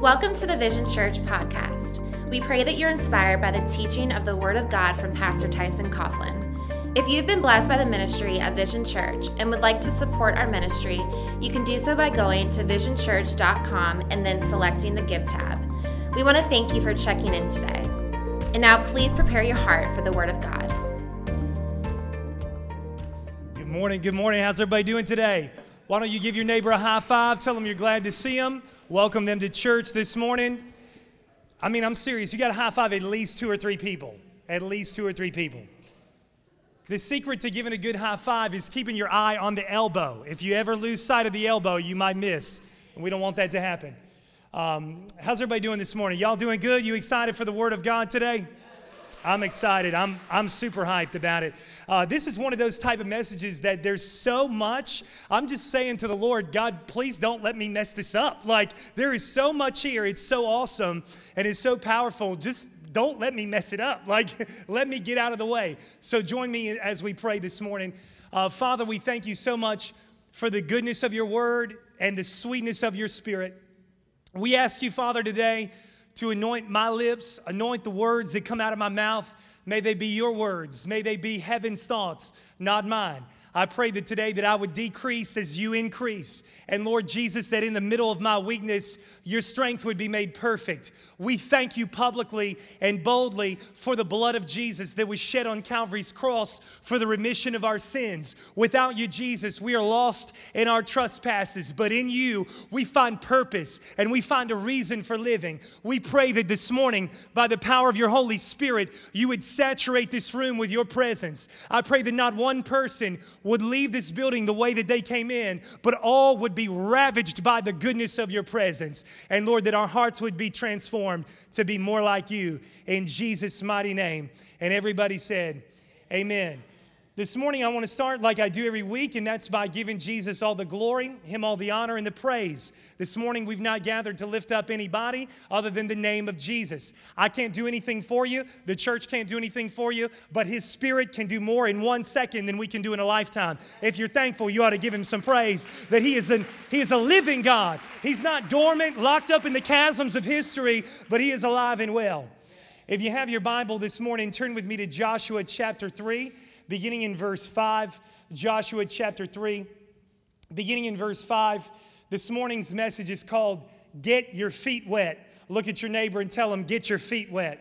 Welcome to the Vision Church podcast. We pray that you're inspired by the teaching of the Word of God from Pastor Tyson Coughlin. If you've been blessed by the ministry of Vision Church and would like to support our ministry, you can do so by going to visionchurch.com and then selecting the Give tab. We want to thank you for checking in today. And now please prepare your heart for the Word of God. Good morning. How's everybody doing today? Why don't you give your neighbor a high five, tell them you're glad to see them, welcome them to church this morning. I'm serious. You got to high five at least two or three people. The secret to giving a good high five is keeping your eye on the elbow. If you ever lose sight of the elbow, you might miss, and we don't want that to happen. How's everybody doing this morning? Y'all doing good? You excited for the Word of God today? I'm excited. I'm super hyped about it. This is one of those type of messages that there's so much. I'm just saying to the Lord, God, please don't let me mess this up. Like, there is so much here. It's so awesome and it's so powerful. Just don't let me mess it up. Like, let me get out of the way. So join me as we pray this morning. Father, we thank you so much for the goodness of your word and the sweetness of your spirit. We ask you, Father, today to anoint my lips, anoint the words that come out of my mouth. May they be your words. May they be heaven's thoughts, not mine. I pray that today that I would decrease as you increase. And Lord Jesus, that in the middle of my weakness, your strength would be made perfect. We thank you publicly and boldly for the blood of Jesus that was shed on Calvary's cross for the remission of our sins. Without you, Jesus, we are lost in our trespasses. But in you, we find purpose and we find a reason for living. We pray that this morning, by the power of your Holy Spirit, you would saturate this room with your presence. I pray that not one person would leave this building the way that they came in, but all would be ravaged by the goodness of your presence. And Lord, that our hearts would be transformed to be more like you in Jesus' mighty name. And everybody said, amen. This morning I want to start like I do every week, and that's by giving Jesus all the glory, him all the honor and the praise. This morning we've not gathered to lift up anybody other than the name of Jesus. I can't do anything for you. The church can't do anything for you, but his spirit can do more in 1 second than we can do in a lifetime. If you're thankful, you ought to give him some praise that he is a living God. He's not dormant, locked up in the chasms of history, but he is alive and well. If you have your Bible this morning, turn with me to Joshua chapter 3. Beginning in verse 5, Joshua chapter 3, beginning in verse 5, this morning's message is called, Get Your Feet Wet. Look at your neighbor and tell him, get your feet wet.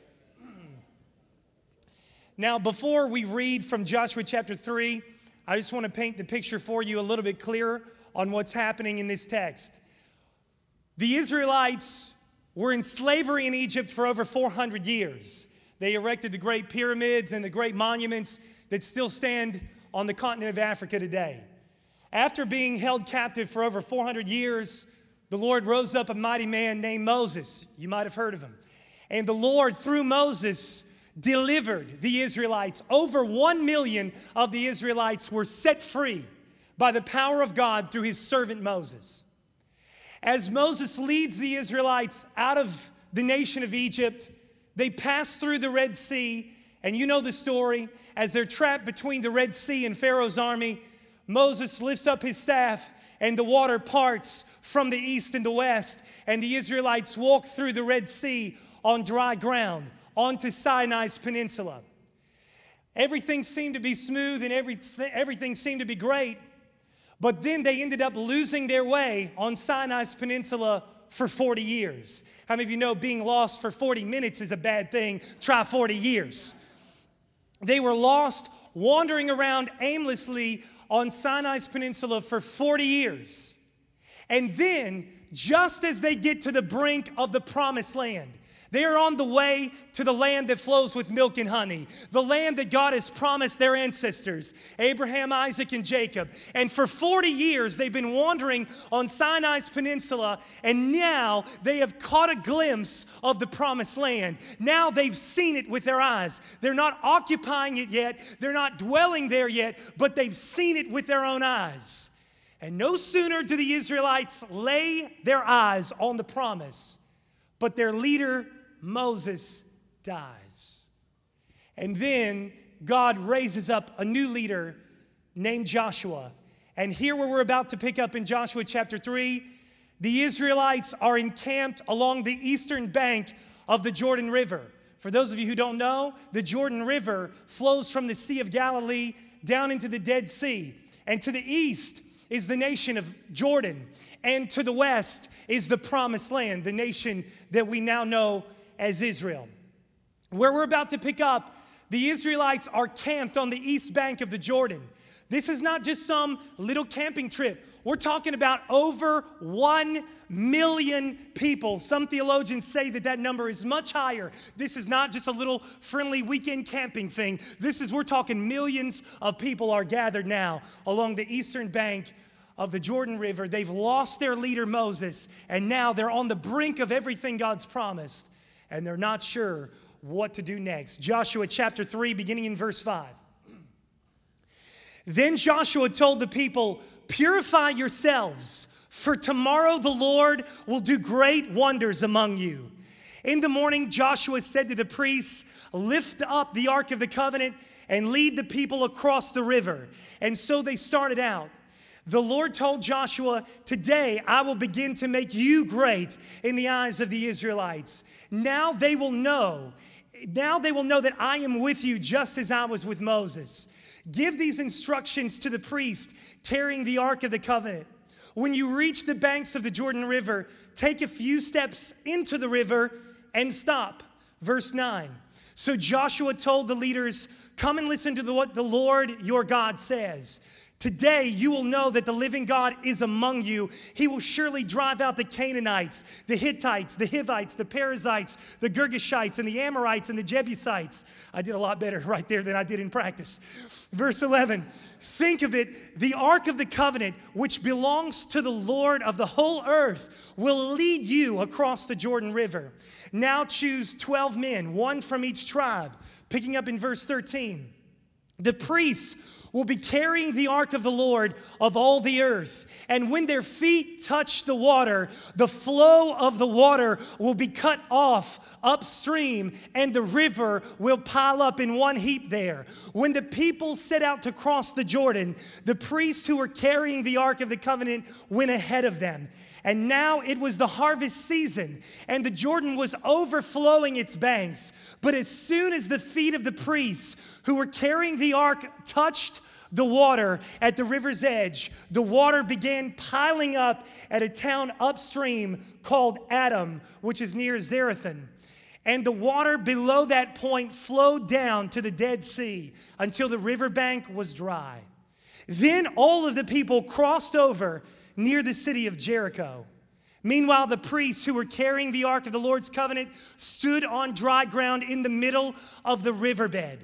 Now, before we read from Joshua chapter 3, I just want to paint the picture for you a little bit clearer on what's happening in this text. The Israelites were in slavery in Egypt for over 400 years. They erected the great pyramids and the great monuments that still stand on the continent of Africa today. After being held captive for over 400 years, the Lord rose up a mighty man named Moses. You might have heard of him. And the Lord, through Moses, delivered the Israelites. Over 1 million of the Israelites were set free by the power of God through his servant Moses. As Moses leads the Israelites out of the nation of Egypt, they pass through the Red Sea, and you know the story. As they're trapped between the Red Sea and Pharaoh's army, Moses lifts up his staff, and the water parts from the east and the west, and the Israelites walk through the Red Sea on dry ground, onto Sinai's peninsula. Everything seemed to be smooth, and everything seemed to be great, but then they ended up losing their way on Sinai's peninsula for 40 years. How many of you know being lost for 40 minutes is a bad thing? Try 40 years. They were lost, wandering around aimlessly on Sinai's peninsula for 40 years. And then, just as they get to the brink of the promised land, they are on the way to the land that flows with milk and honey, the land that God has promised their ancestors, Abraham, Isaac, and Jacob. And for 40 years, they've been wandering on Sinai's peninsula, and now they have caught a glimpse of the promised land. Now they've seen it with their eyes. They're not occupying it yet. They're not dwelling there yet, but they've seen it with their own eyes. And no sooner do the Israelites lay their eyes on the promise, but their leader Moses dies. And then God raises up a new leader named Joshua. And here where we're about to pick up in Joshua chapter 3, the Israelites are encamped along the eastern bank of the Jordan River. For those of you who don't know, the Jordan River flows from the Sea of Galilee down into the Dead Sea. And to the east is the nation of Jordan. And to the west is the Promised Land, the nation that we now know as Israel. Where we're about to pick up, the Israelites are camped on the east bank of the Jordan. This is not just some little camping trip. We're talking about over 1 million people. Some theologians say that number is much higher. This is not just a little friendly weekend camping thing. We're talking millions of people are gathered now along the eastern bank of the Jordan River. They've lost their leader Moses, and now they're on the brink of everything God's promised, and they're not sure what to do next. Joshua chapter 3, beginning in verse 5. Then Joshua told the people, "Purify yourselves, for tomorrow the Lord will do great wonders among you." In the morning, Joshua said to the priests, "Lift up the Ark of the Covenant and lead the people across the river." And so they started out. The Lord told Joshua, "Today I will begin to make you great in the eyes of the Israelites. Now they will know that I am with you just as I was with Moses. Give these instructions to the priest carrying the Ark of the Covenant. When you reach the banks of the Jordan River, take a few steps into the river and stop." Verse 9. So Joshua told the leaders, "Come and listen to what the Lord your God says. Today you will know that the living God is among you. He will surely drive out the Canaanites, the Hittites, the Hivites, the Perizzites, the Girgashites, and the Amorites, and the Jebusites." I did a lot better right there than I did in practice. Verse 11, "Think of it, the Ark of the Covenant, which belongs to the Lord of the whole earth, will lead you across the Jordan River. Now choose 12 men, one from each tribe." Picking up in verse 13, "The priests will be carrying the ark of the Lord of all the earth. And when their feet touch the water, the flow of the water will be cut off upstream, and the river will pile up in one heap there. When the people set out to cross the Jordan, the priests who were carrying the ark of the covenant went ahead of them. And now it was the harvest season, and the Jordan was overflowing its banks. But as soon as the feet of the priests who were carrying the ark touched the water at the river's edge, the water began piling up at a town upstream called Adam, which is near Zarethan. And the water below that point flowed down to the Dead Sea until the riverbank was dry. Then all of the people crossed over near the city of Jericho. Meanwhile, the priests who were carrying the ark of the Lord's covenant stood on dry ground in the middle of the riverbed,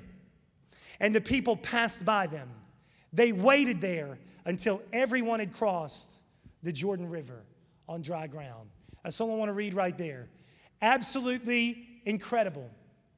and the people passed by them. They waited there until everyone had crossed the Jordan River on dry ground." That's all I want to read right there. Absolutely incredible.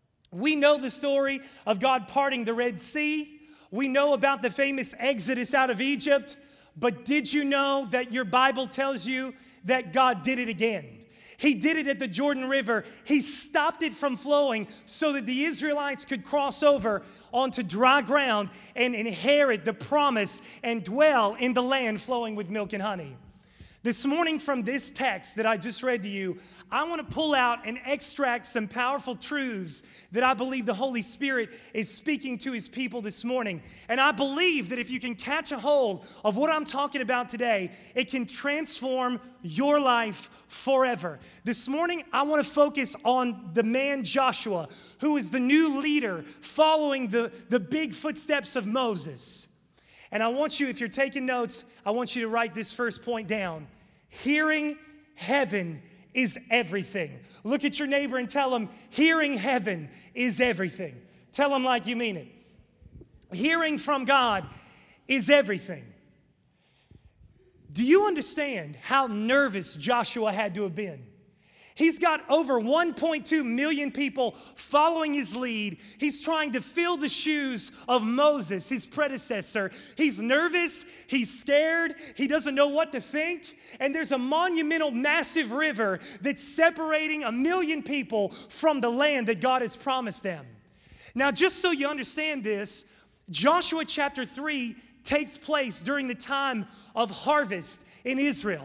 We know the story of God parting the Red Sea. We know about the famous Exodus out of Egypt. But did you know that your Bible tells you that God did it again? He did it at the Jordan River. He stopped it from flowing so that the Israelites could cross over onto dry ground and inherit the promise and dwell in the land flowing with milk and honey. This morning, from this text that I just read to you, I want to pull out and extract some powerful truths that I believe the Holy Spirit is speaking to His people this morning. And I believe that if you can catch a hold of what I'm talking about today, it can transform your life forever. This morning, I want to focus on the man Joshua, who is the new leader following the big footsteps of Moses. And I want you, if you're taking notes, I want you to write this first point down. Hearing heaven is everything. Look at your neighbor and tell him, hearing heaven is everything. Tell him like you mean it. Hearing from God is everything. Do you understand how nervous Joshua had to have been? He's got over 1.2 million people following his lead. He's trying to fill the shoes of Moses, his predecessor. He's nervous. He's scared. He doesn't know what to think. And there's a monumental, massive river that's separating 1 million people from the land that God has promised them. Now, just so you understand this, Joshua chapter 3 takes place during the time of harvest in Israel.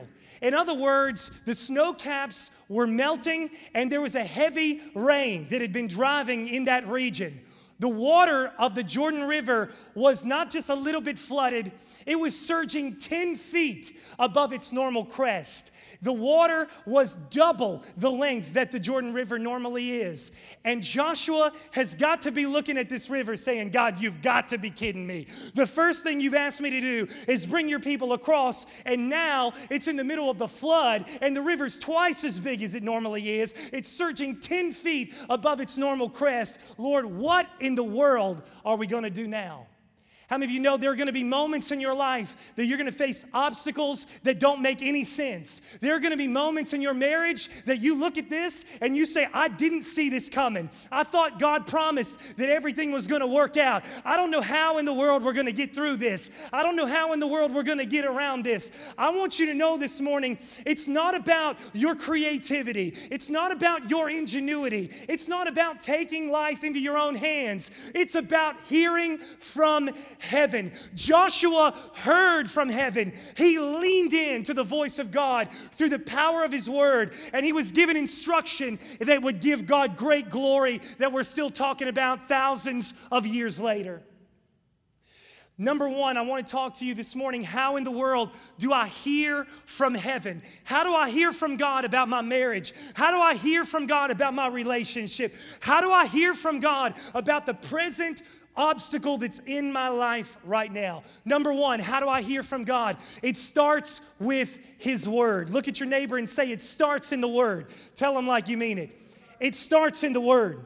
In other words, the snow caps were melting and there was a heavy rain that had been driving in that region. The water of the Jordan River was not just a little bit flooded, it was surging 10 feet above its normal crest. The water was double the length that the Jordan River normally is. And Joshua has got to be looking at this river saying, God, you've got to be kidding me. The first thing you've asked me to do is bring your people across, and now it's in the middle of the flood, and the river's twice as big as it normally is. It's surging 10 feet above its normal crest. Lord, what in the world are we going to do now? How many of you know there are going to be moments in your life that you're going to face obstacles that don't make any sense? There are going to be moments in your marriage that you look at this and you say, I didn't see this coming. I thought God promised that everything was going to work out. I don't know how in the world we're going to get through this. I don't know how in the world we're going to get around this. I want you to know this morning, it's not about your creativity. It's not about your ingenuity. It's not about taking life into your own hands. It's about hearing from heaven. Joshua heard from heaven. He leaned in to the voice of God through the power of his word, and he was given instruction that would give God great glory that we're still talking about thousands of years later. Number one, I want to talk to you this morning. How in the world do I hear from heaven? How do I hear from God about my marriage? How do I hear from God about my relationship? How do I hear from God about the present obstacle that's in my life right now? Number one, how do I hear from God? It starts with his word. Look at your neighbor and say, it starts in the word. Tell him like you mean it. It starts in the word.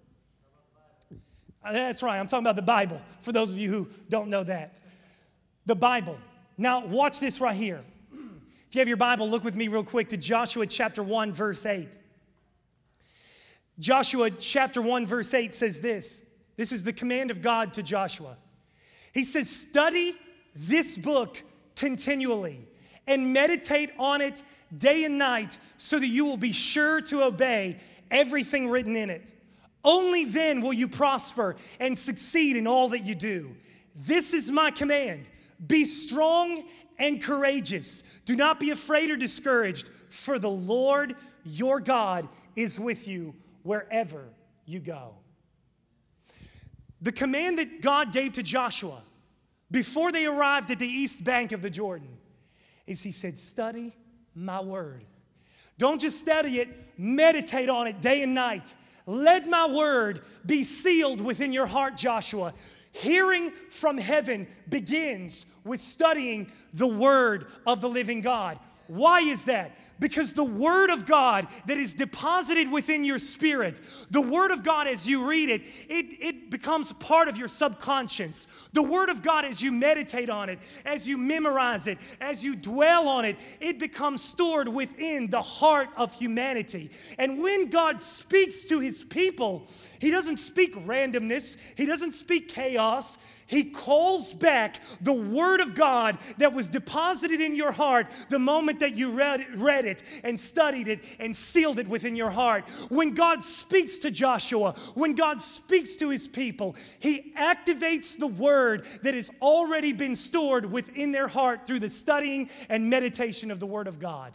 That's right, I'm talking about the Bible, for those of you who don't know that. The Bible. Now, watch this right here. If you have your Bible, look with me real quick to Joshua chapter 1, verse 8. Joshua chapter 1, verse 8 says this. This is the command of God to Joshua. He says, study this book continually and meditate on it day and night so that you will be sure to obey everything written in it. Only then will you prosper and succeed in all that you do. This is my command. Be strong and courageous. Do not be afraid or discouraged, for the Lord your God is with you wherever you go. The command that God gave to Joshua before they arrived at the east bank of the Jordan is he said, study my word. Don't just study it, meditate on it day and night. Let my word be sealed within your heart, Joshua. Hearing from heaven begins with studying the word of the living God. Why is that? Because the word of God that is deposited within your spirit, the word of God as you read it, it becomes part of your subconscious. The word of God as you meditate on it, as you memorize it, as you dwell on it, it becomes stored within the heart of humanity. And when God speaks to his people, he doesn't speak randomness. He doesn't speak chaos. He calls back the word of God that was deposited in your heart the moment that you read it and studied it and sealed it within your heart. When God speaks to Joshua, when God speaks to his people, he activates the word that has already been stored within their heart through the studying and meditation of the word of God.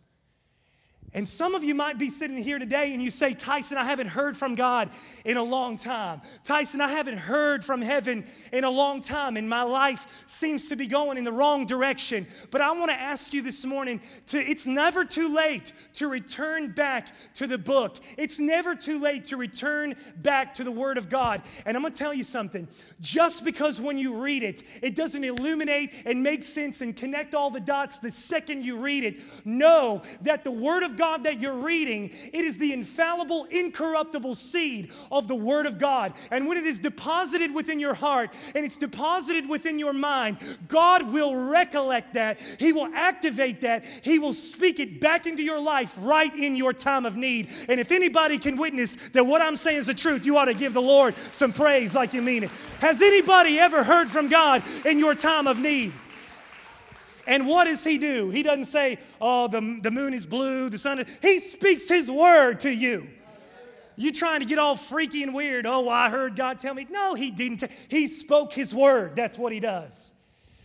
And some of you might be sitting here today and you say, Tyson, I haven't heard from God in a long time. Tyson, I haven't heard from heaven in a long time, and my life seems to be going in the wrong direction. But I want to ask you this morning, it's never too late to return back to the book. It's never too late to return back to the Word of God. And I'm going to tell you something. Just because when you read it, it doesn't illuminate and make sense and connect all the dots the second you read it, know that the Word of God that you're reading, it is the infallible, incorruptible seed of the Word of God. And when it is deposited within your heart and it's deposited within your mind, God will recollect that. He will activate that. He will speak it back into your life right in your time of need. And if anybody can witness that what I'm saying is the truth, you ought to give the Lord some praise like you mean it. Has anybody ever heard from God in your time of need? And what does he do? He doesn't say, oh, the moon is blue, the sun is... He speaks his word to you. You trying to get all freaky and weird. Oh, I heard God tell me. No, he didn't. He spoke his word. That's what he does.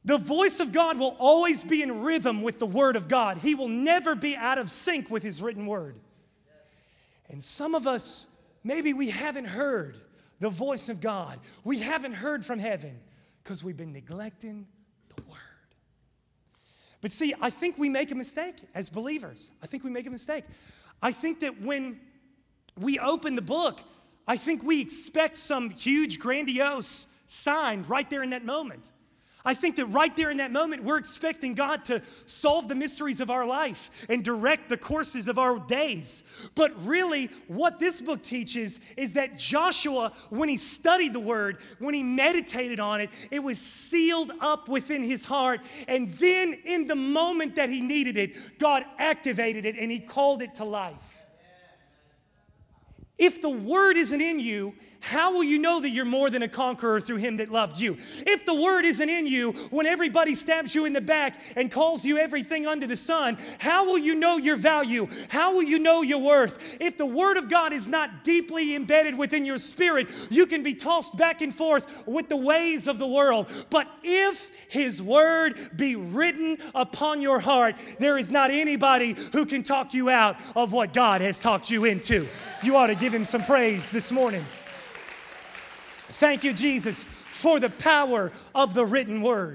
The voice of God will always be in rhythm with the Word of God. He will never be out of sync with His written Word. And some of us, maybe we haven't heard the voice of God. We haven't heard from heaven because we've been neglecting the Word. But see, I think we make a mistake as believers. I think we make a mistake. I think that when we open the book, I think we expect some huge, grandiose sign right there in that moment. I think that right there in that moment, we're expecting God to solve the mysteries of our life and direct the courses of our days. But really, what this book teaches is that Joshua, when he studied the Word, when he meditated on it, it was sealed up within his heart. And then in the moment that he needed it, God activated it and He called it to life. If the Word isn't in you, how will you know that you're more than a conqueror through Him that loved you? If the Word isn't in you, when everybody stabs you in the back and calls you everything under the sun, how will you know your value? How will you know your worth? If the Word of God is not deeply embedded within your spirit, you can be tossed back and forth with the ways of the world. But if His Word be written upon your heart, there is not anybody who can talk you out of what God has talked you into. You ought to give Him some praise this morning. Thank you, Jesus, for the power of the written Word.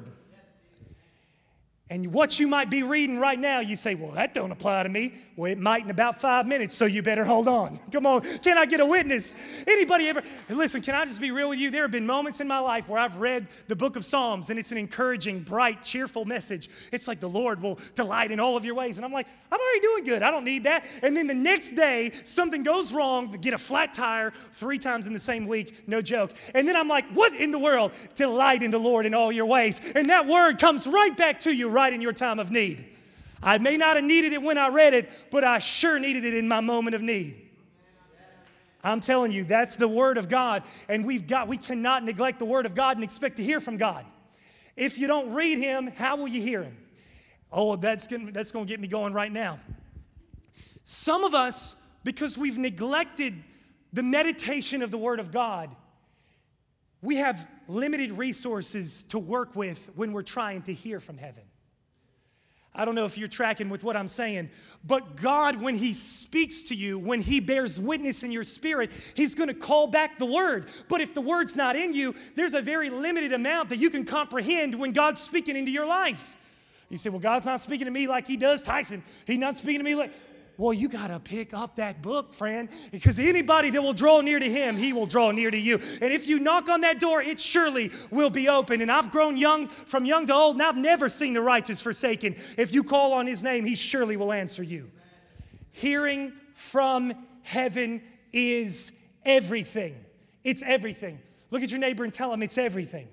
And what you might be reading right now, you say, well, that don't apply to me. Well, it might in about 5 minutes, so you better hold on. Come on, can I get a witness? Anybody ever? Listen, can I just be real with you? There have been moments in my life where I've read the book of Psalms, and it's an encouraging, bright, cheerful message. It's like the Lord will delight in all of your ways. And I'm like, I'm already doing good. I don't need that. And then the next day, something goes wrong, get a flat tire 3 times in the same week, no joke. And then I'm like, what in the world? Delight in the Lord in all your ways. And that word comes right back to you right in your time of need. I may not have needed it when I read it, but I sure needed it in my moment of need. I'm telling you, that's the Word of God, and we cannot neglect the Word of God and expect to hear from God. If you don't read Him, how will you hear Him? Oh, that's going to get me going right now. Some of us, because we've neglected the meditation of the Word of God, we have limited resources to work with when we're trying to hear from heaven. I don't know if you're tracking with what I'm saying, but God, when He speaks to you, when He bears witness in your spirit, He's going to call back the Word. But if the Word's not in you, there's a very limited amount that you can comprehend when God's speaking into your life. You say, well, God's not speaking to me like He does Tyson. He's not speaking to me like... Well, you got to pick up that book, friend, because anybody that will draw near to Him, He will draw near to you. And if you knock on that door, it surely will be open. And I've grown from young to old, and I've never seen the righteous forsaken. If you call on His name, He surely will answer you. Hearing from heaven is everything. It's everything. Look at your neighbor and tell him it's everything.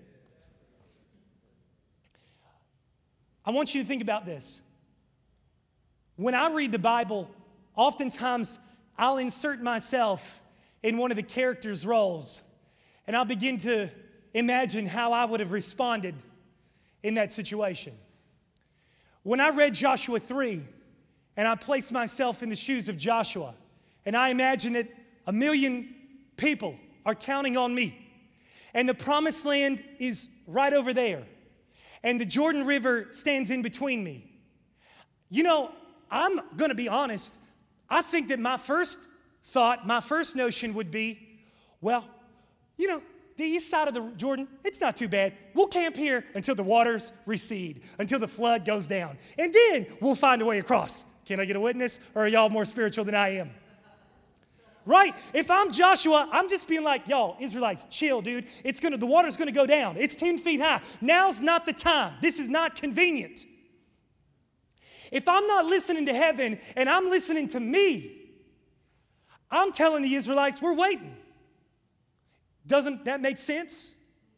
I want you to think about this. When I read the Bible, oftentimes I'll insert myself in one of the characters' roles, and I'll begin to imagine how I would have responded in that situation. When I read Joshua 3, and I placed myself in the shoes of Joshua, and I imagine that 1 million people are counting on me, and the promised land is right over there, and the Jordan River stands in between me. You know, I'm going to be honest. I think that my first notion would be, well, you know, the east side of the Jordan, it's not too bad. We'll camp here until the waters recede, until the flood goes down. And then we'll find a way across. Can I get a witness? Or are y'all more spiritual than I am? Right? If I'm Joshua, I'm just being like, y'all, Israelites, chill, dude. The water's going to go down. It's 10 feet high. Now's not the time. This is not convenient. If I'm not listening to heaven and I'm listening to me, I'm telling the Israelites, we're waiting. Doesn't that make sense?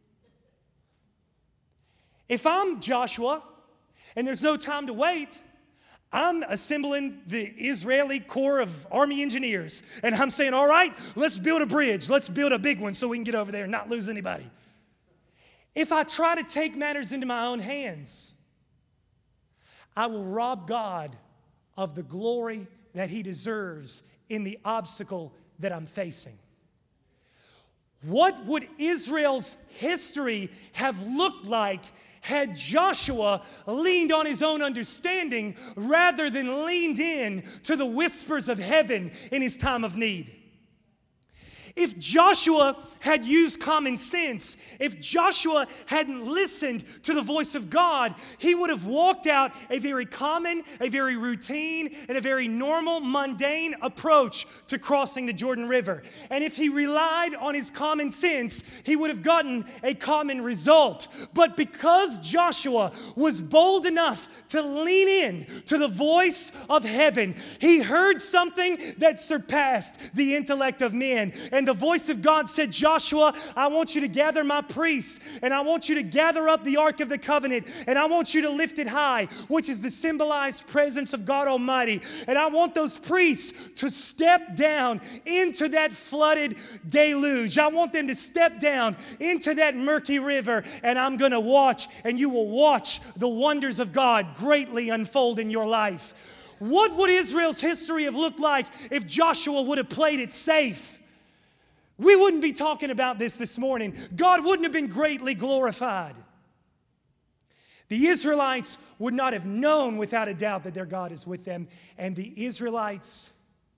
If I'm Joshua and there's no time to wait, I'm assembling the Israeli Corps of Army Engineers. And I'm saying, all right, let's build a bridge. Let's build a big one so we can get over there and not lose anybody. If I try to take matters into my own hands, I will rob God of the glory that He deserves in the obstacle that I'm facing. What would Israel's history have looked like had Joshua leaned on his own understanding rather than leaned in to the whispers of heaven in his time of need. If Joshua had used common sense, if Joshua hadn't listened to the voice of God, he would have walked out a very common, a very routine, and a very normal, mundane approach to crossing the Jordan River. And if he relied on his common sense, he would have gotten a common result. But because Joshua was bold enough to lean in to the voice of heaven, he heard something that surpassed the intellect of men. And the voice of God said, Joshua, I want you to gather my priests, and I want you to gather up the Ark of the Covenant, and I want you to lift it high, which is the symbolized presence of God Almighty. And I want those priests to step down into that flooded deluge. I want them to step down into that murky river, and I'm going to watch, and you will watch the wonders of God greatly unfold in your life. What would Israel's history have looked like if Joshua would have played it safe? We wouldn't be talking about this morning. God wouldn't have been greatly glorified. The Israelites would not have known without a doubt that their God is with them, and the Israelites'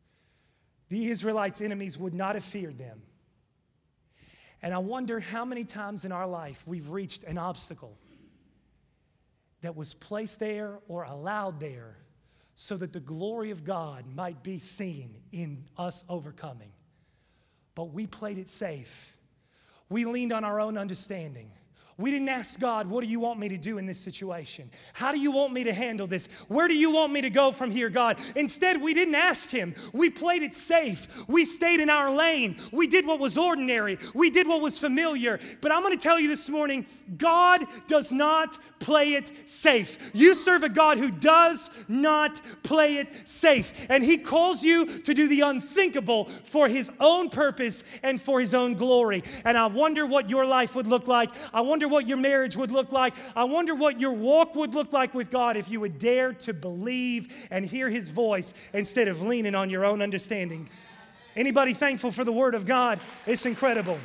enemies would not have feared them. And I wonder how many times in our life we've reached an obstacle that was placed there or allowed there so that the glory of God might be seen in us overcoming. But we played it safe. We leaned on our own understanding. We didn't ask God, what do you want me to do in this situation? How do you want me to handle this? Where do you want me to go from here, God? Instead, we didn't ask him. We played it safe. We stayed in our lane. We did what was ordinary. We did what was familiar. But I'm going to tell you this morning, God does not play it safe. You serve a God who does not play it safe. And he calls you to do the unthinkable for his own purpose and for his own glory. And I wonder what your life would look like. I wonder what your marriage would look like. I wonder what your walk would look like with God if you would dare to believe and hear his voice instead of leaning on your own understanding. Anybody thankful for the word of God? It's incredible.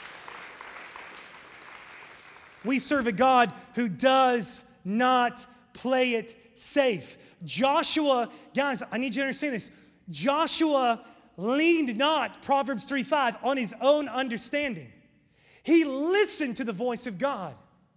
We serve a God who does not play it safe. Joshua, guys, I need you to understand this. Joshua leaned not, Proverbs 3:5, on his own understanding. He listened to the voice of God.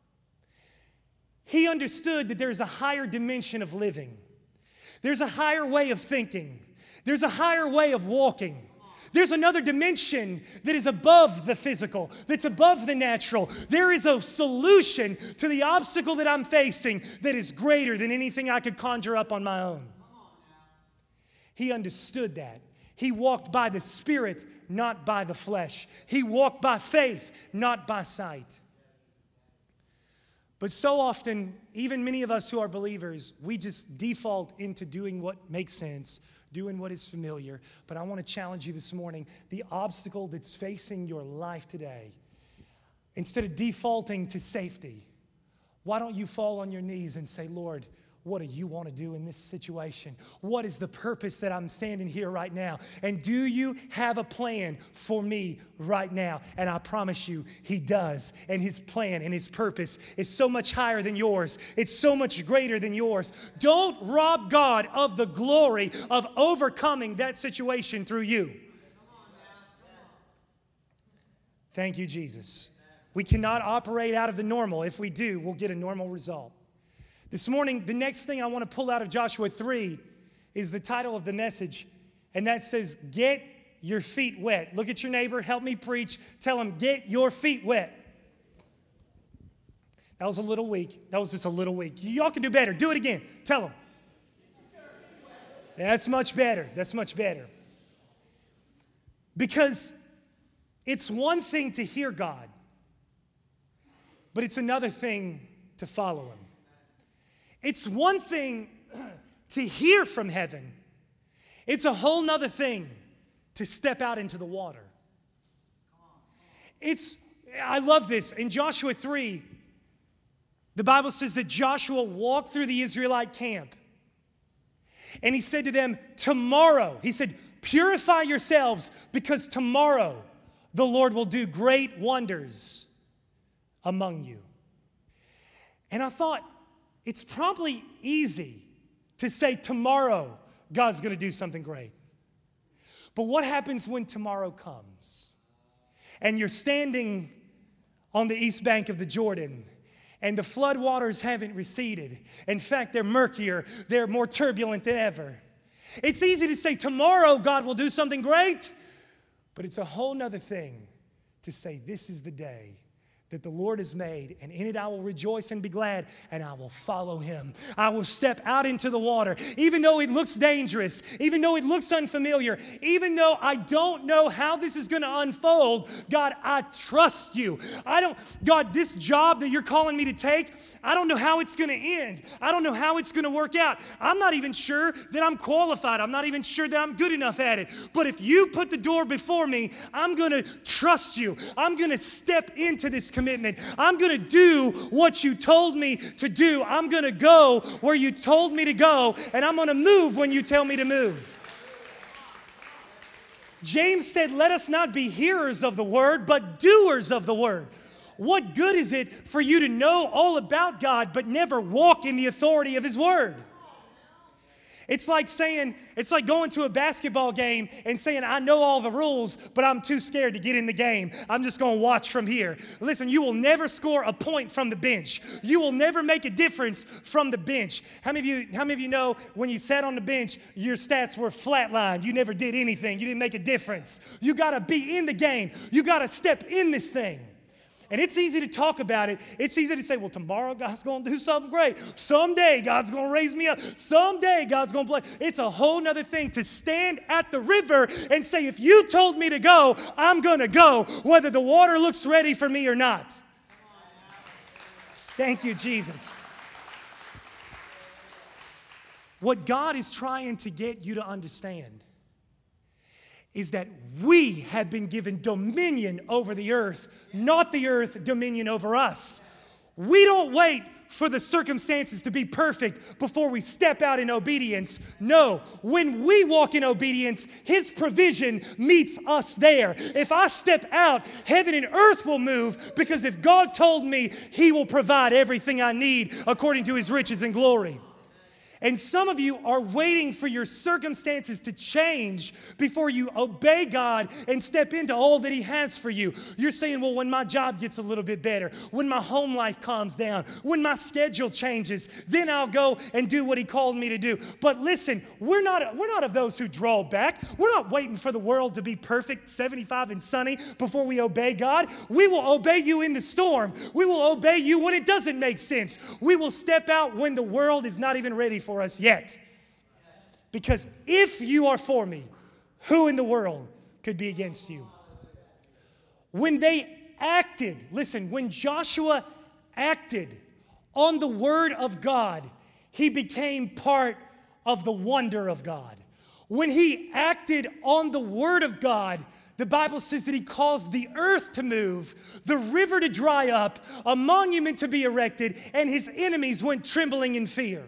He understood that there's a higher dimension of living. There's a higher way of thinking. There's a higher way of walking. There's another dimension that is above the physical, that's above the natural. There is a solution to the obstacle that I'm facing that is greater than anything I could conjure up on my own. He understood that. He walked by the Spirit, not by the flesh. He walked by faith, not by sight. But so often, even many of us who are believers, we just default into doing what makes sense, doing what is familiar. But I want to challenge you this morning, the obstacle that's facing your life today, instead of defaulting to safety, why don't you fall on your knees and say, Lord, what do you want to do in this situation? What is the purpose that I'm standing here right now? And do you have a plan for me right now? And I promise you, he does. And his plan and his purpose is so much higher than yours. It's so much greater than yours. Don't rob God of the glory of overcoming that situation through you. Thank you, Jesus. We cannot operate out of the normal. If we do, we'll get a normal result. This morning, the next thing I want to pull out of Joshua 3 is the title of the message, and that says, Get Your Feet Wet. Look at your neighbor, help me preach. Tell him, get your feet wet. That was a little weak. That was just a little weak. Y'all can do better. Do it again. Tell him. That's much better. That's much better. Because it's one thing to hear God, but it's another thing to follow him. It's one thing to hear from heaven. It's a whole nother thing to step out into the water. I love this. In Joshua 3, the Bible says that Joshua walked through the Israelite camp. And he said to them, tomorrow, he said, purify yourselves because tomorrow the Lord will do great wonders among you. And I thought, it's probably easy to say tomorrow God's going to do something great. But what happens when tomorrow comes and you're standing on the east bank of the Jordan and the flood waters haven't receded? In fact, they're murkier, they're more turbulent than ever. It's easy to say tomorrow God will do something great, but it's a whole nother thing to say this is the day that the Lord has made, and in it I will rejoice and be glad, and I will follow him. I will step out into the water, even though it looks dangerous, even though it looks unfamiliar, even though I don't know how this is going to unfold. God, I trust you. God, this job that you're calling me to take, I don't know how it's going to end. I don't know how it's going to work out. I'm not even sure that I'm qualified. I'm not even sure that I'm good enough at it. But if you put the door before me, I'm going to trust you. I'm going to step into this commitment. I'm going to do what you told me to do. I'm going to go where you told me to go, and I'm going to move when you tell me to move. James said, let us not be hearers of the word, but doers of the word. What good is it for you to know all about God, but never walk in the authority of his word? It's like going to a basketball game and saying, I know all the rules, but I'm too scared to get in the game. I'm just going to watch from here. Listen, you will never score a point from the bench. You will never make a difference from the bench. How many of you know when you sat on the bench, your stats were flatlined? You never did anything. You didn't make a difference. You got to be in the game. You got to step in this thing. And it's easy to talk about it. It's easy to say, well, tomorrow God's going to do something great. Someday God's going to raise me up. Someday God's going to bless. It's a whole nother thing to stand at the river and say, if you told me to go, I'm going to go, whether the water looks ready for me or not. Thank you, Jesus. What God is trying to get you to understand is that we have been given dominion over the earth, not the earth dominion over us. We don't wait for the circumstances to be perfect before we step out in obedience. No, when we walk in obedience, his provision meets us there. If I step out, heaven and earth will move, because if God told me, he will provide everything I need according to his riches and glory. And some of you are waiting for your circumstances to change before you obey God and step into all that he has for you. You're saying, well, when my job gets a little bit better, when my home life calms down, when my schedule changes, then I'll go and do what he called me to do. But listen, we're not of those who draw back. We're not waiting for the world to be perfect, 75 and sunny before we obey God. We will obey you in the storm. We will obey you when it doesn't make sense. We will step out when the world is not even ready for us yet. Because if you are for me, who in the world could be against you? When they acted, listen, when Joshua acted on the word of God, he became part of the wonder of God. When he acted on the word of God, the Bible says that he caused the earth to move, the river to dry up, a monument to be erected, and his enemies went trembling in fear.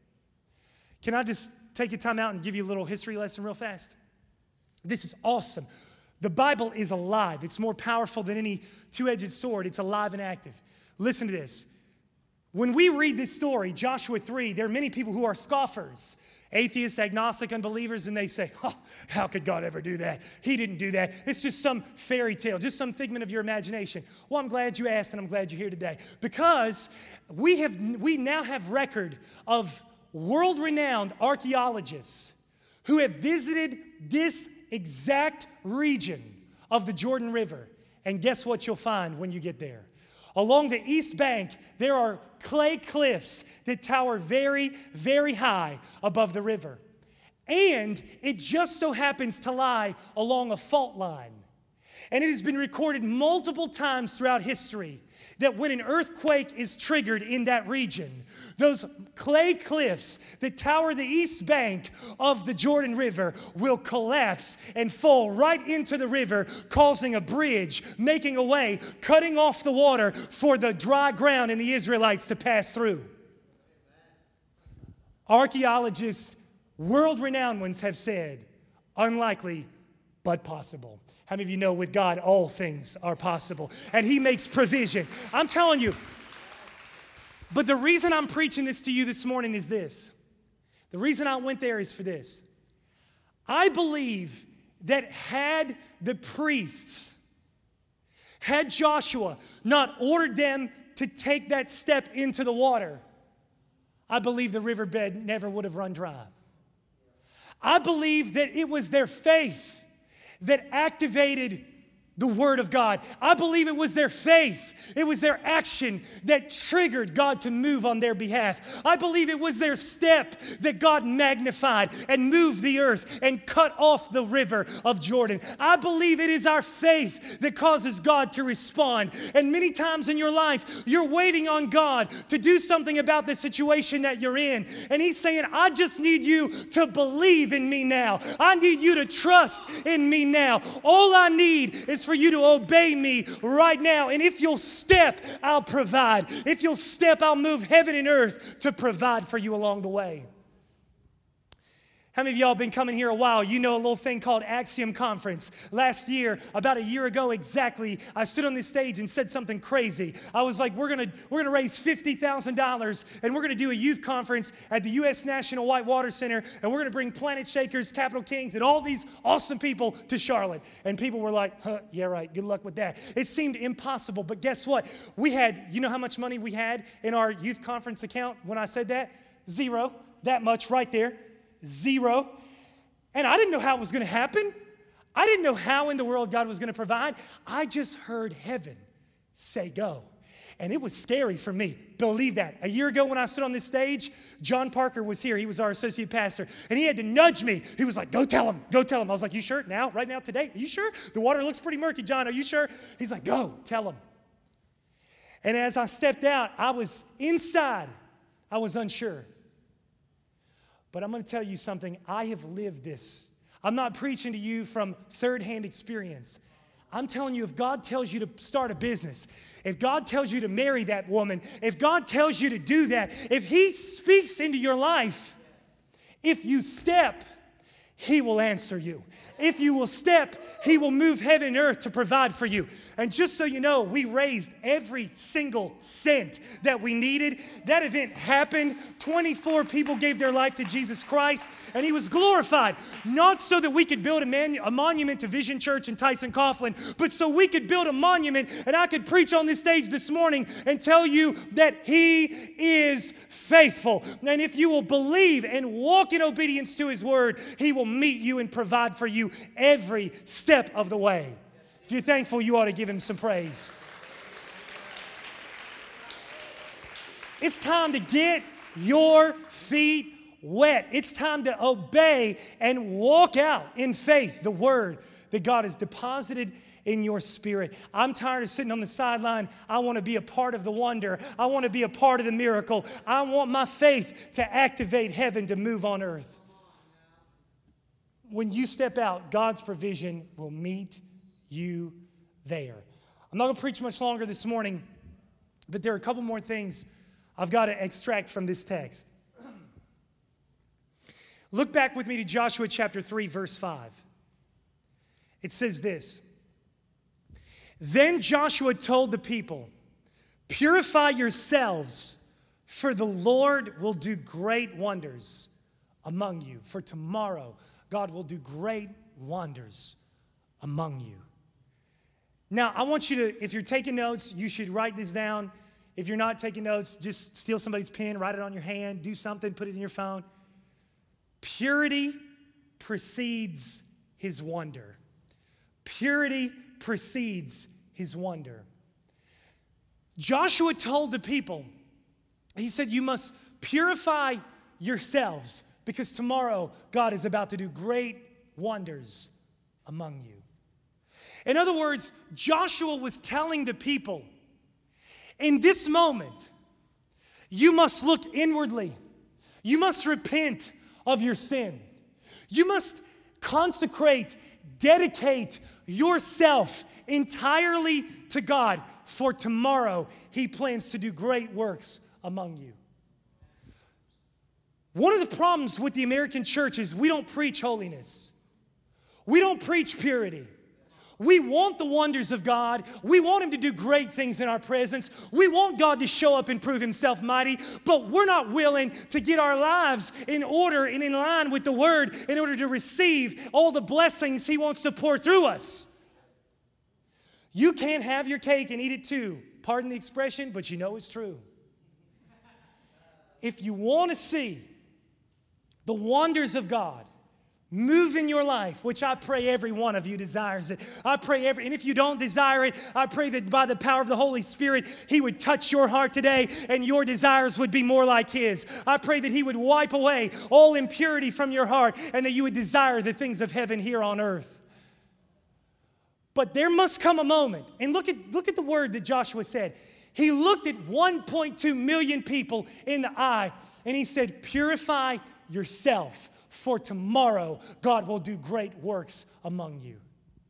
Can I just take your time out and give you a little history lesson real fast? This is awesome. The Bible is alive. It's more powerful than any two-edged sword. It's alive and active. Listen to this. When we read this story, Joshua 3, there are many people who are scoffers, atheists, agnostic, unbelievers, and they say, oh, how could God ever do that? He didn't do that. It's just some fairy tale, just some figment of your imagination. Well, I'm glad you asked, and I'm glad you're here today, because we now have record of world-renowned archaeologists who have visited this exact region of the Jordan River. And guess what you'll find when you get there? Along the east bank, there are clay cliffs that tower very, very high above the river. And it just so happens to lie along a fault line. And it has been recorded multiple times throughout history that when an earthquake is triggered in that region, those clay cliffs that tower the east bank of the Jordan River will collapse and fall right into the river, causing a bridge, making a way, cutting off the water for the dry ground and the Israelites to pass through. Archaeologists, world-renowned ones, have said, unlikely but possible. How many of you know with God, all things are possible? And he makes provision. I'm telling you, But the reason I'm preaching this to you this morning is this. The reason I went there is for this. I believe that had the priests, had Joshua not ordered them to take that step into the water, I believe the riverbed never would have run dry. I believe that it was their faith that activated the Word of God. I believe it was their faith, it was their action that triggered God to move on their behalf. I believe it was their step that God magnified and moved the earth and cut off the river of Jordan. I believe it is our faith that causes God to respond. And many times in your life, you're waiting on God to do something about the situation that you're in. And He's saying, I just need you to believe in me now. I need you to trust in me now. All I need is for you to obey me right now. And if you'll step, I'll provide. If you'll step, I'll move heaven and earth to provide for you along the way. How many of y'all been coming here a while? You know a little thing called Axiom Conference. Last year, about a year ago exactly, I stood on this stage and said something crazy. I was like, we're gonna raise $50,000 and we're gonna do a youth conference at the U.S. National Whitewater Center, and we're gonna bring Planet Shakers, Capital Kings, and all these awesome people to Charlotte. And people were like, yeah, right, good luck with that. It seemed impossible, but guess what? We had, you know how much money we had in our youth conference account when I said that? Zero. That much right there. Zero. And I didn't know how it was going to happen. I didn't know how in the world God was going to provide. I just heard heaven say go. And it was scary for me. Believe that. A year ago when I stood on this stage, John Parker was here. He was our associate pastor. And he had to nudge me. He was like, go tell him. Go tell him. I was like, you sure? Now? Right now? Today? Are you sure? The water looks pretty murky, John. Are you sure? He's like, go. Tell him. And as I stepped out, I was inside. I was unsure. But I'm going to tell you something. I have lived this. I'm not preaching to you from third-hand experience. I'm telling you, if God tells you to start a business, if God tells you to marry that woman, if God tells you to do that, if He speaks into your life, if you step, He will answer you. If you will step, He will move heaven and earth to provide for you. And just so you know, we raised every single cent that we needed. That event happened. 24 people gave their life to Jesus Christ, and He was glorified. Not so that we could build a monument to Vision Church in Tyson Coughlin, but so we could build a monument, and I could preach on this stage this morning and tell you that He is faithful. And if you will believe and walk in obedience to His word, He will meet you and provide for you every step of the way. If you're thankful, you ought to give Him some praise. It's time to get your feet wet. It's time to obey and walk out in faith the word that God has deposited in your spirit. I'm tired of sitting on the sideline. I want to be a part of the wonder. I want to be a part of the miracle. I want my faith to activate heaven to move on earth. When you step out, God's provision will meet you there. I'm not going to preach much longer this morning, but there are a couple more things I've got to extract from this text. Look back with me to Joshua chapter 3, verse 5. It says this: Then Joshua told the people, purify yourselves, for the Lord will do great wonders among you. For tomorrow, God will do great wonders among you. Now, I want you to, if you're taking notes, you should write this down. If you're not taking notes, just steal somebody's pen, write it on your hand, do something, put it in your phone. Purity precedes His wonder. Purity precedes His wonder. Joshua told the people, he said, you must purify yourselves because tomorrow God is about to do great wonders among you. In other words, Joshua was telling the people, in this moment, you must look inwardly. You must repent of your sin. You must consecrate, dedicate yourself entirely to God, for tomorrow He plans to do great works among you. One of the problems with the American church is we don't preach holiness. We don't preach purity. We want the wonders of God. We want Him to do great things in our presence. We want God to show up and prove Himself mighty, but we're not willing to get our lives in order and in line with the Word in order to receive all the blessings He wants to pour through us. You can't have your cake and eat it too. Pardon the expression, but you know it's true. If you want to see the wonders of God move in your life, which I pray every one of you desires it. And if you don't desire it, I pray that by the power of the Holy Spirit, He would touch your heart today and your desires would be more like His. I pray that He would wipe away all impurity from your heart and that you would desire the things of heaven here on earth. But there must come a moment, and look at the word that Joshua said. He looked at 1.2 million people in the eye and he said, purify yourself, for tomorrow God will do great works among you.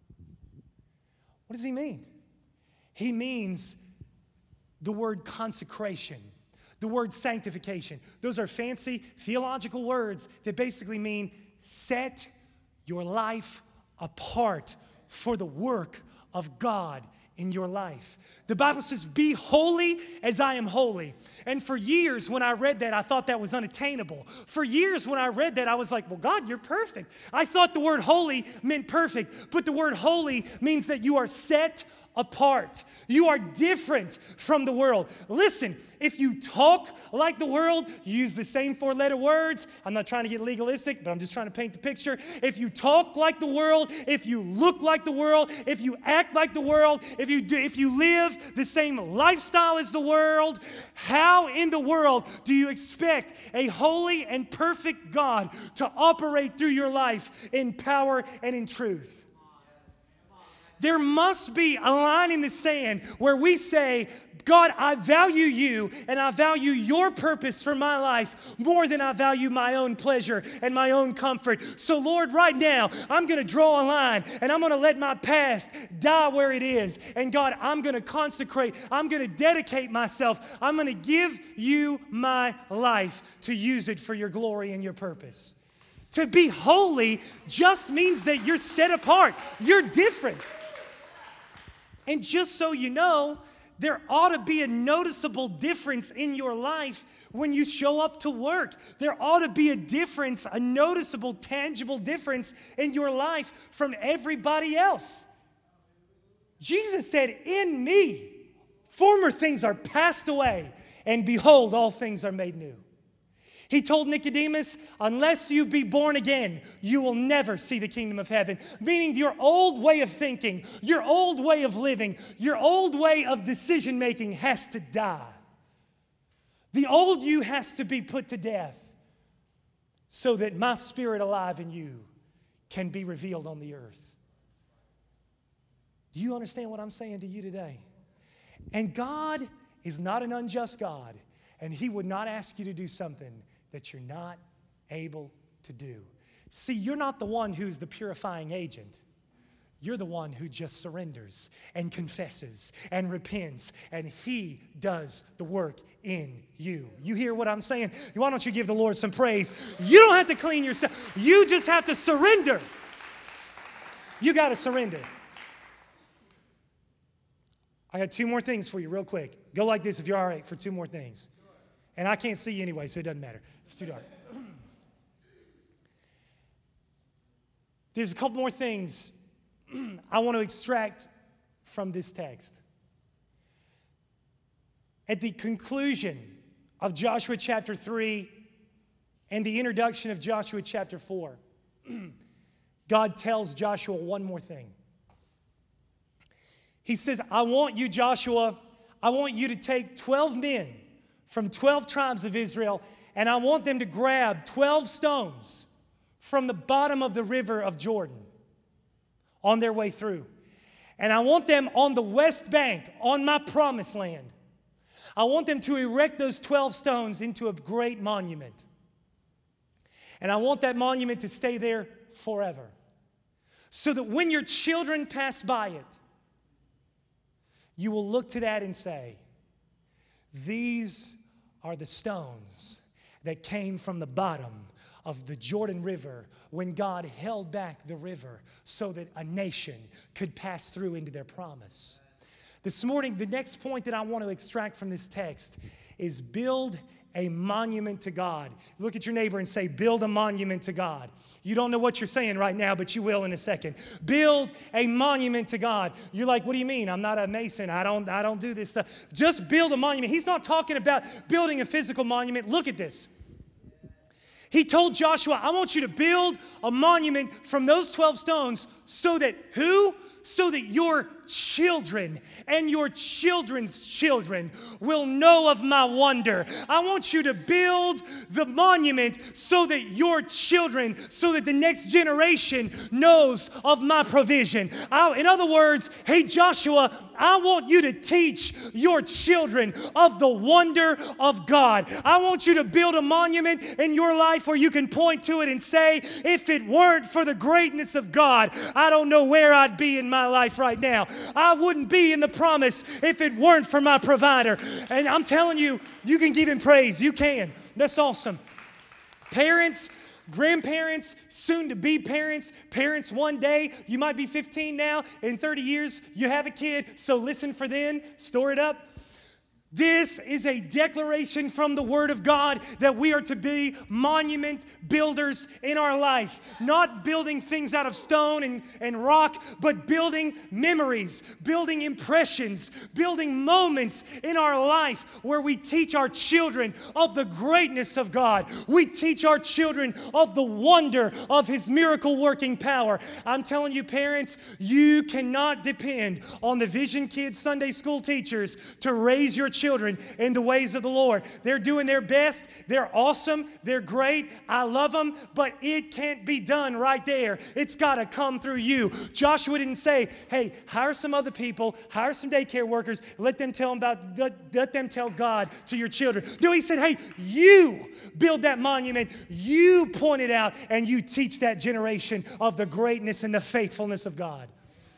What does he mean? He means the word consecration, the word sanctification. Those are fancy theological words that basically mean set your life apart for the work of God in your life. The Bible says, be holy as I am holy. And for years when I read that, I thought that was unattainable. For years when I read that, I was like, well, God, you're perfect. I thought the word holy meant perfect, but the word holy means that you are set apart. You are different from the world. Listen, if you talk like the world, you use the same four-letter words. I'm not trying to get legalistic, but I'm just trying to paint the picture. If you talk like the world, if you look like the world, if you act like the world, if you live the same lifestyle as the world, how in the world do you expect a holy and perfect God to operate through your life in power and in truth? There must be a line in the sand where we say, God, I value you and I value your purpose for my life more than I value my own pleasure and my own comfort. So Lord, right now, I'm going to draw a line and I'm going to let my past die where it is. And God, I'm going to consecrate. I'm going to dedicate myself. I'm going to give you my life to use it for your glory and your purpose. To be holy just means that you're set apart. You're different. And just so you know, there ought to be a noticeable difference in your life when you show up to work. There ought to be a difference, a noticeable, tangible difference in your life from everybody else. Jesus said, in me, former things are passed away, and behold, all things are made new. He told Nicodemus, unless you be born again, you will never see the kingdom of heaven. Meaning your old way of thinking, your old way of living, your old way of decision making has to die. The old you has to be put to death so that my spirit alive in you can be revealed on the earth. Do you understand what I'm saying to you today? And God is not an unjust God, and He would not ask you to do something that you're not able to do. See, you're not the one who's the purifying agent. You're the one who just surrenders and confesses and repents, and He does the work in you. You hear what I'm saying? Why don't you give the Lord some praise? You don't have to clean yourself. You just have to surrender. You got to surrender. I got two more things for you real quick. Go like this if you're all right for two more things. And I can't see you anyway, so it doesn't matter. It's too dark. There's a couple more things I want to extract from this text. At the conclusion of Joshua chapter 3 and the introduction of Joshua chapter 4, God tells Joshua one more thing. He says, I want you, Joshua, I want you to take 12 men from 12 tribes of Israel, and I want them to grab 12 stones from the bottom of the river of Jordan on their way through. And I want them on the west bank, on my promised land. I want them to erect those 12 stones into a great monument. And I want that monument to stay there forever. So that when your children pass by it, you will look to that and say, these are the stones that came from the bottom of the Jordan River when God held back the river so that a nation could pass through into their promise. This morning, the next point that I want to extract from this text is build a monument to God. Look at your neighbor and say, build a monument to God. You don't know what you're saying right now, but you will in a second. Build a monument to God. You're like, what do you mean? I'm not a mason. I don't do this stuff. Just build a monument. He's not talking about building a physical monument. Look at this. He told Joshua, I want you to build a monument from those 12 stones so that who? So that your children and your children's children will know of my wonder. I want you to build the monument so that your children, so that the next generation knows of my provision. In other words, hey Joshua, I want you to teach your children of the wonder of God. I want you to build a monument in your life where you can point to it and say, if it weren't for the greatness of God, I don't know where I'd be in my life right now. I wouldn't be in the promise if it weren't for my provider. And I'm telling you, you can give him praise. You can. That's awesome. Parents, grandparents, soon to be parents, parents one day, you might be 15 now, in 30 years you have a kid, so listen for then, store it up. This is a declaration from the Word of God that we are to be monument builders in our life. Not building things out of stone and rock, but building memories, building impressions, building moments in our life where we teach our children of the greatness of God. We teach our children of the wonder of His miracle working power. I'm telling you, parents, you cannot depend on the Vision Kids Sunday school teachers to raise your children in the ways of the Lord. They're doing their best. They're awesome. They're great. I love them, but it can't be done right there. It's got to come through you. Joshua didn't say, hey, hire some other people, hire some daycare workers, let them tell God to your children. No, he said, hey, you build that monument, you point it out, and you teach that generation of the greatness and the faithfulness of God.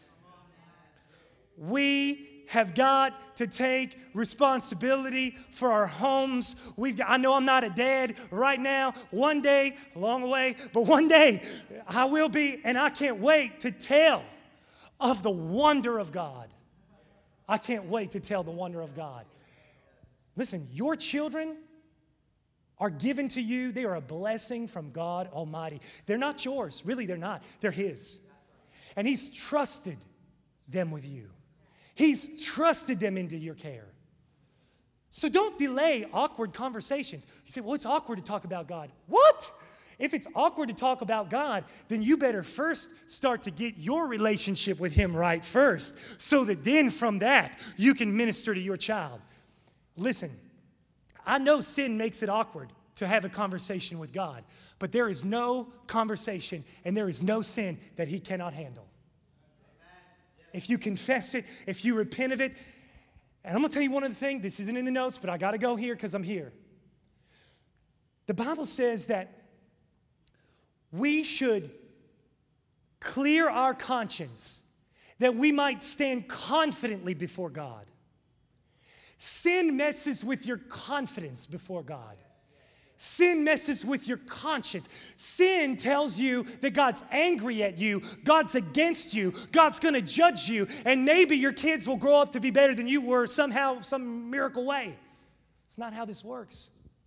We have got to take responsibility for our homes. I know I'm not a dad right now. One day, a long way, but one day I will be, and I can't wait to tell of the wonder of God. I can't wait to tell the wonder of God. Listen, your children are given to you. They are a blessing from God Almighty. They're not yours. Really, they're not. They're His. And He's trusted them with you. He's trusted them into your care. So don't delay awkward conversations. You say, well, it's awkward to talk about God. What? If it's awkward to talk about God, then you better first start to get your relationship with Him right first, so that then from that, you can minister to your child. Listen, I know sin makes it awkward to have a conversation with God, but there is no conversation and there is no sin that He cannot handle. If you confess it, if you repent of it, and I'm going to tell you one other thing. This isn't in the notes, but I got to go here because I'm here. The Bible says that we should clear our conscience that we might stand confidently before God. Sin messes with your confidence before God. Sin messes with your conscience. Sin tells you that God's angry at you, God's against you, God's going to judge you, and maybe your kids will grow up to be better than you were somehow, some miracle way. It's not how this works.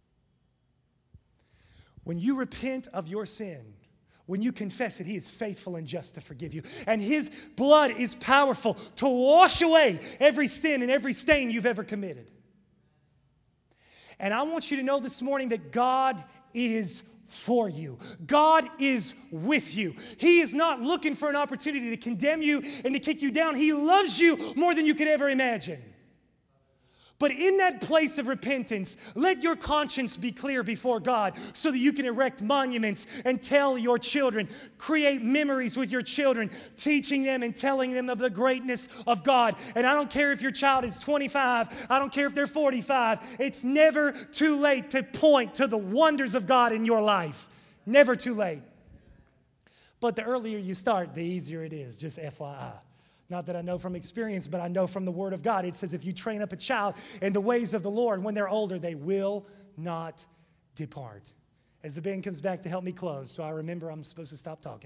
When you repent of your sin, when you confess it, He is faithful and just to forgive you. And His blood is powerful to wash away every sin and every stain you've ever committed. And I want you to know this morning that God is for you. God is with you. He is not looking for an opportunity to condemn you and to kick you down. He loves you more than you could ever imagine. But in that place of repentance, let your conscience be clear before God so that you can erect monuments and tell your children, create memories with your children, teaching them and telling them of the greatness of God. And I don't care if your child is 25, I don't care if they're 45, it's never too late to point to the wonders of God in your life. Never too late. But the earlier you start, the easier it is, just FYI. Not that I know from experience, but I know from the Word of God. It says if you train up a child in the ways of the Lord, when they're older, they will not depart. as the band comes back to help me close, so I remember I'm supposed to stop talking.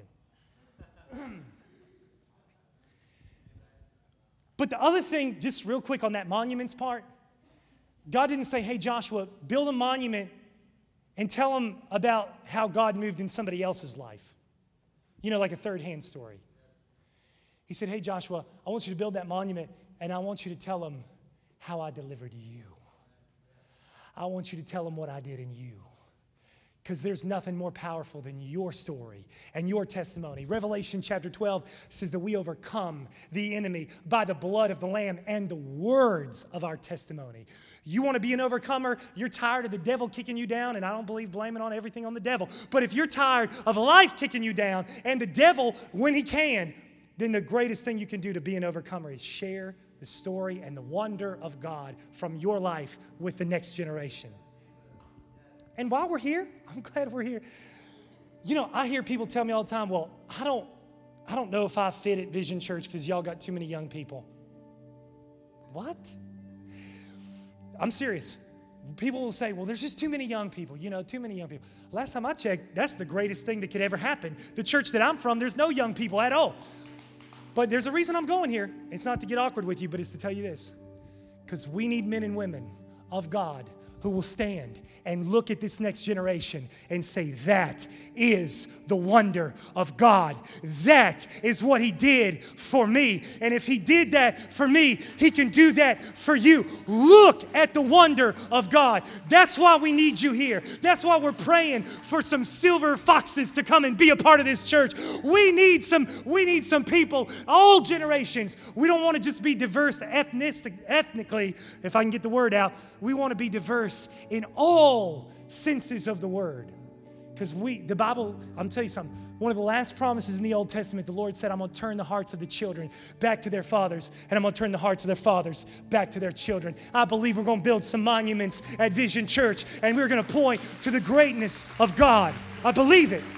But the other thing, just real quick on that monuments part, God didn't say, hey, Joshua, build a monument and tell them about how God moved in somebody else's life. You know, like a third-hand story. He said, hey, Joshua, I want you to build that monument, and I want you to tell them how I delivered you. I want you to tell them what I did in you. Because there's nothing more powerful than your story and your testimony. Revelation chapter 12 says that we overcome the enemy by the blood of the Lamb and the words of our testimony. You want to be an overcomer? You're tired of the devil kicking you down, and I don't believe blaming on everything on the devil. But if you're tired of life kicking you down and the devil when he can, then the greatest thing you can do to be an overcomer is share the story and the wonder of God from your life with the next generation. And while we're here, I'm glad we're here. You know, I hear people tell me all the time, well, I don't know if I fit at Vision Church because y'all got too many young people. What? I'm serious. People will say, well, there's just too many young people, too many young people. Last time I checked, that's the greatest thing that could ever happen. The church that I'm from, there's no young people at all. But there's a reason I'm going here. It's not to get awkward with you, but it's to tell you this. Because we need men and women of God who will stand and look at this next generation and say, that is the wonder of God. That is what he did for me. And if he did that for me, he can do that for you. Look at the wonder of God. That's why we need you here. That's why we're praying for some silver foxes to come and be a part of this church. We need some people, all generations. We don't want to just be diverse ethnically, if I can get the word out. We want to be diverse in all senses of the word. Because the Bible, I'm telling you something, one of the last promises in the Old Testament, the Lord said, I'm going to turn the hearts of the children back to their fathers, and I'm going to turn the hearts of their fathers back to their children. I believe we're going to build some monuments at Vision Church, and we're going to point to the greatness of God. I believe it.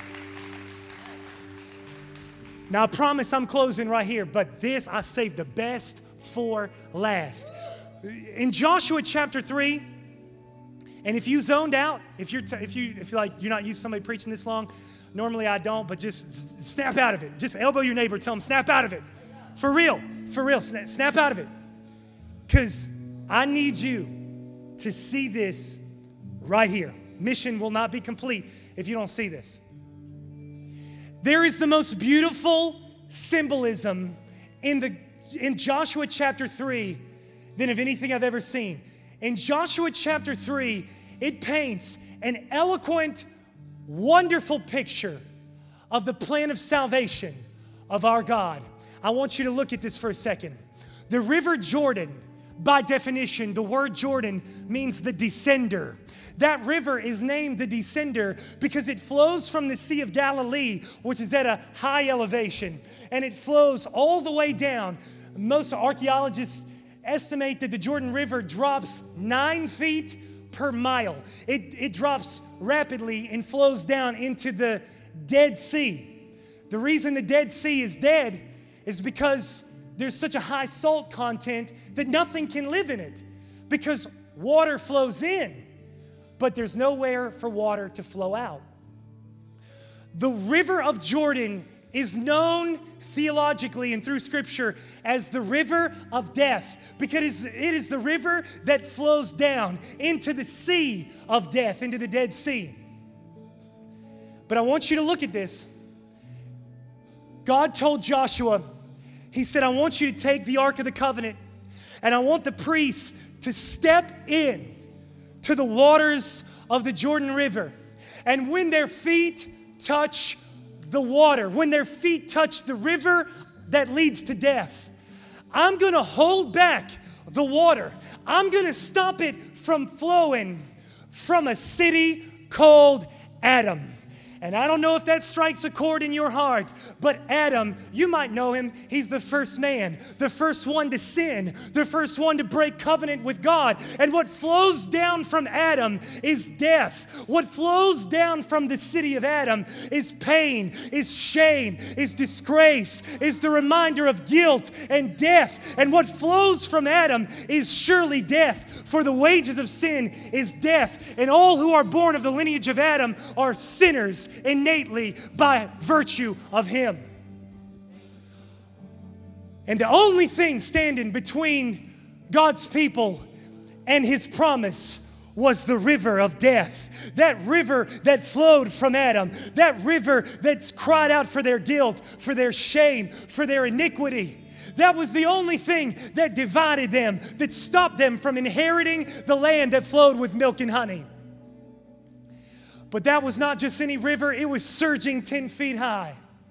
Now, I promise I'm closing right here, but this, I saved the best for last. In Joshua chapter 3, and if you zoned out, if you're not used to somebody preaching this long, normally I don't, but just snap out of it. Just elbow your neighbor, tell them, snap out of it. For real, snap out of it. Because I need you to see this right here. Mission will not be complete if you don't see this. There is the most beautiful symbolism in Joshua chapter 3 than of anything I've ever seen. In Joshua chapter 3, it paints an eloquent, wonderful picture of the plan of salvation of our God. I want you to look at this for a second. The River Jordan, by definition, the word Jordan means the descender. That river is named the descender because it flows from the Sea of Galilee, which is at a high elevation, and it flows all the way down. Most archaeologists estimate that the Jordan River drops 9 feet per mile. It drops rapidly and flows down into the Dead Sea. The reason the Dead Sea is dead is because there's such a high salt content that nothing can live in it because water flows in, but there's nowhere for water to flow out. The River of Jordan is known theologically and through Scripture as the river of death because it is the river that flows down into the sea of death, into the Dead Sea. But I want you to look at this. God told Joshua, he said, I want you to take the Ark of the Covenant and I want the priests to step in to the waters of the Jordan River. And when their feet touch the water, when their feet touch the river that leads to death, I'm going to hold back the water. I'm going to stop it from flowing from a city called Adam. And I don't know if that strikes a chord in your heart, but Adam, you might know him. He's the first man, the first one to sin, the first one to break covenant with God. And what flows down from Adam is death. What flows down from the city of Adam is pain, is shame, is disgrace, is the reminder of guilt and death. And what flows from Adam is surely death. For the wages of sin is death. And all who are born of the lineage of Adam are sinners innately by virtue of him. And the only thing standing between God's people and his promise was the river of death. That river that flowed from Adam. That river that's cried out for their guilt, for their shame, for their iniquity. That was the only thing that divided them, that stopped them from inheriting the land that flowed with milk and honey. But that was not just any river, it was surging 10 feet high.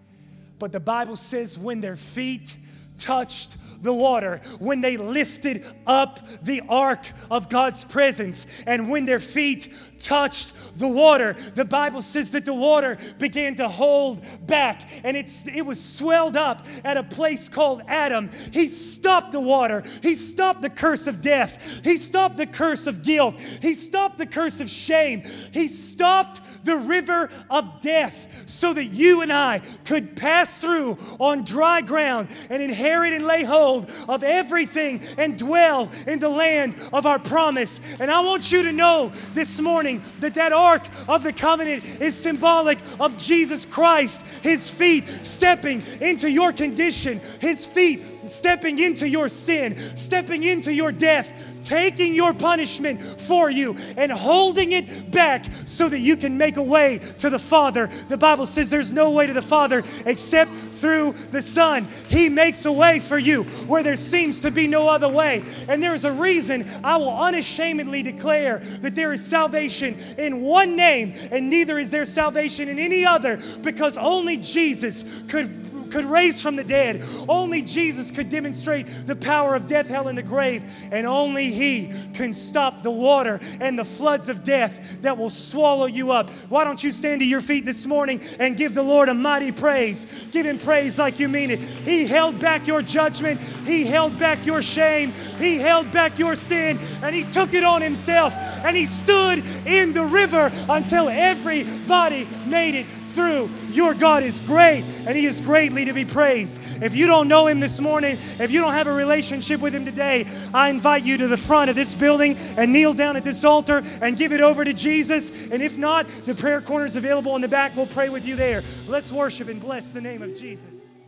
But the Bible says when their feet touched the water, when they lifted up the ark of God's presence, and when their feet touched the water, the Bible says that the water began to hold back, and it was swelled up at a place called Adam. He stopped the water. He stopped the curse of death. He stopped the curse of guilt. He stopped the curse of shame. He stopped the river of death so that you and I could pass through on dry ground and inherit and lay hold of everything and dwell in the land of our promise. And I want you to know this morning that that ark of the covenant is symbolic of Jesus Christ, his feet stepping into your condition, his feet stepping into your sin, stepping into your death, taking your punishment for you and holding it back so that you can make a way to the Father. The Bible says there's no way to the Father except through the Son. He makes a way for you where there seems to be no other way. And there's a reason I will unashamedly declare that there is salvation in one name, and neither is there salvation in any other, because only Jesus could raise from the dead. Only Jesus could demonstrate the power of death, hell, and the grave. And only he can stop the water and the floods of death that will swallow you up. Why don't you stand to your feet this morning and give the Lord a mighty praise? Give him praise like you mean it. He held back your judgment. He held back your shame. He held back your sin, and he took it on himself, and he stood in the river until everybody made it through. Your God is great, and he is greatly to be praised. If you don't know him this morning, if you don't have a relationship with him today, I invite you to the front of this building and kneel down at this altar and give it over to Jesus. And if not, the prayer corner is available in the back. We'll pray with you there. Let's worship and bless the name of Jesus.